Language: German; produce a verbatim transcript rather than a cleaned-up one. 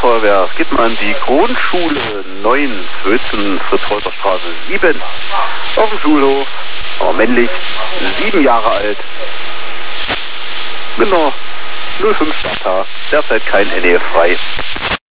Feuerwehr. Es geht mal an die Grundschule neun, Wülzen, Fritz-Reuter-Straße sieben. Auf dem Schulhof, aber männlich, sieben Jahre alt. Genau, null fünf Data, derzeit kein N E F frei.